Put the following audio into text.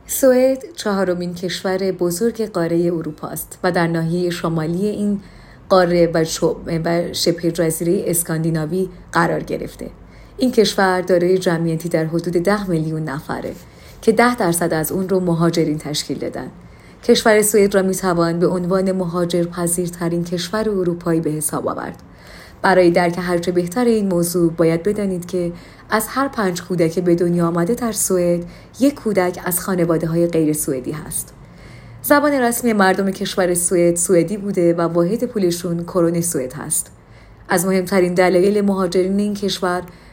سوئد چهارمین کشور بزرگ قاره اروپا است و در ناحیه شمالی این قاره و شبه جزیره اسکاندیناوی قرار گرفته. این کشور دارای جمعیتی در حدود 10 میلیون نفره که 10% از اون رو مهاجرین تشکیل دادن. کشور سوئد را میتوان به عنوان مهاجرپذیرترین کشور اروپایی به حساب آورد. برای درک هرچه بهتر این موضوع باید بدانید که از هر 5 کودک به دنیا آمده در سوئد 1 کودک از خانواده‌های غیر سوئدی هست. زبان رسمی مردم کشور سوئد سوئدی بوده و واحد پولشون کرون سوئد هست. از مهمترین دلایل مهاجرین این کشور